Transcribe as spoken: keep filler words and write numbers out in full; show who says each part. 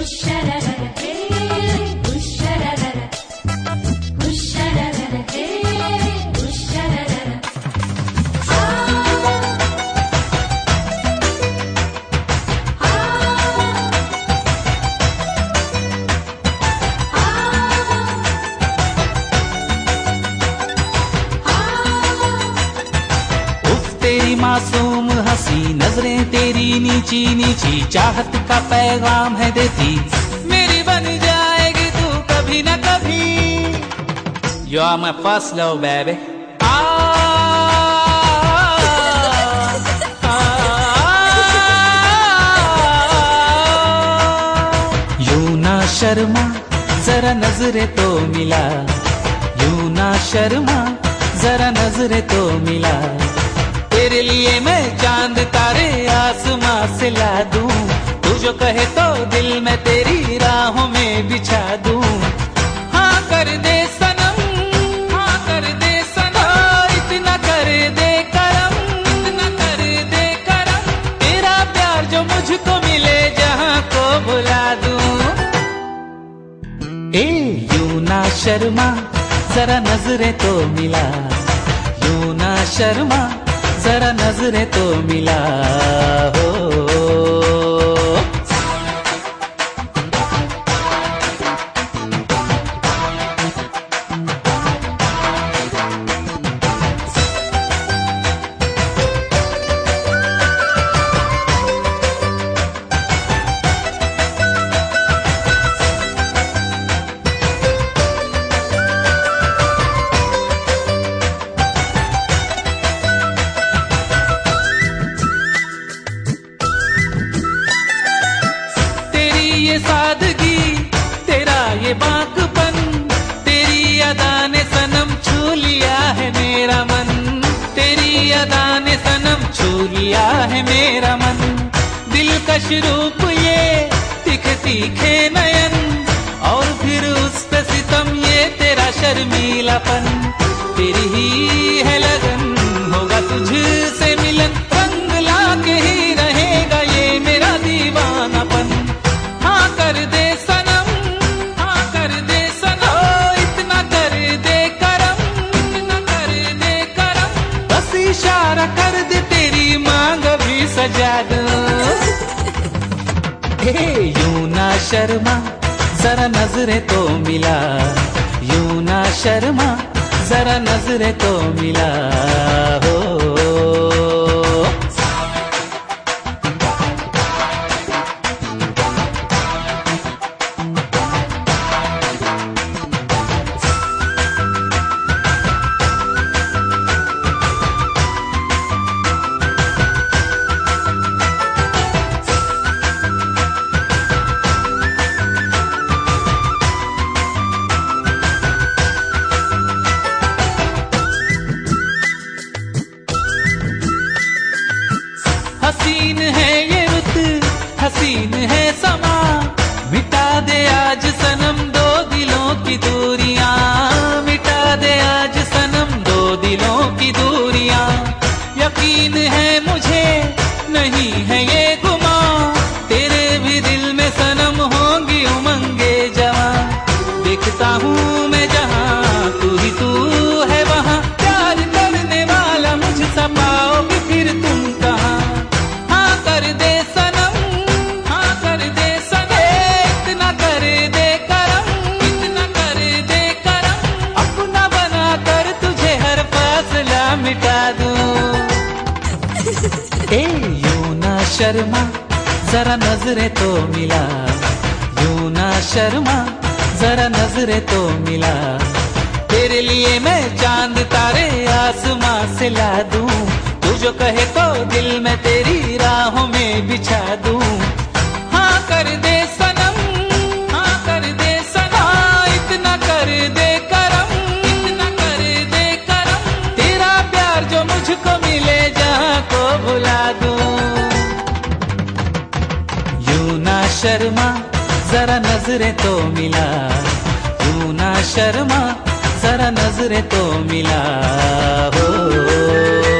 Speaker 1: तेरी मासूम हंसी नजरें तेरी नीची नीची चाहत का पैगाम है देती, मेरी बन जाएगी तू कभी ना कभी। You are my first love baby। यूं ना शर्मा जरा नजरे तो मिला, यूं ना शर्मा जरा नजरे तो मिला। तेरे लिए मैं चांद तारे आसमां से ला दूं, तू जो कहे तो दिल में तेरी राहों में बिछा दूं। हाँ कर दे सनम, हाँ कर दे सनम, इतना कर दे करम, इतना कर दे करम। तेरा प्यार जो मुझको मिले जहां को भुला दूं। ए यूं ना शर्मा जरा नजरे तो मिला, यूं ना शर्मा जरा नजरे तो मिला हो। ये सादगी तेरा ये बाकपन, तेरी अदा ने सनम छू लिया है मेरा मन, तेरी अदा ने सनम छू लिया है मेरा मन। दिलकश रूप ये तीखे तीखे नयन, और फिर उस पे सितम ये तेरा शर्मीलापन। तेरी ही है लगन होगा तुझसे मिलन, रंग लाके ही रहेगा ये मेरा दीवानापन। हाँ कर दे सनम, हाँ कर दे सनम, इतना कर दे करम, इतना कर दे करम। बस इशारा कर दे तेरी मांग भी सजा दूं। हे यूं ना शर्मा जरा नजरे तो मिला, यूं ना शर्मा जरा नजरे तो मिला हो। हसीन है ये रुत, हसीन है समा, मिटा दे आज सनम दो दिलों की दूरियां, मिटा दे आज सनम दो दिलों की दूरियां। यकीन है मुझे नहीं है ये गुमा, तेरे भी दिल में सनम होंगी उमंगे जवां। देखता हूँ मैं जहाँ तू ही तू है वहाँ, प्यार करने वाला मुझसे पाओगे फिर तुम कहाँ। कर दे सनम, हाँ कर दे सनम, इतना कर दे करम, इतना कर दे करम। अपना बना कर तुझे हर फासला मिटा दूं। ए यूं ना शर्मा जरा नजरे तो मिला, यूं ना शर्मा जरा नजरे तो मिला। तेरे लिए मैं चांद तारे आसमां से ला दूं, तू जो कहे तो दिल में तेरी राहों में बिछा दूं। हाँ कर दे सनम, हाँ कर दे सनम, इतना कर दे करम, इतना कर दे करम। तेरा प्यार जो मुझको मिले जहाँ को भुला दूं। यूं ना शर्मा जरा नजरे तो मिला, यूं ना शर्मा जरा नजरे तो मिला हो।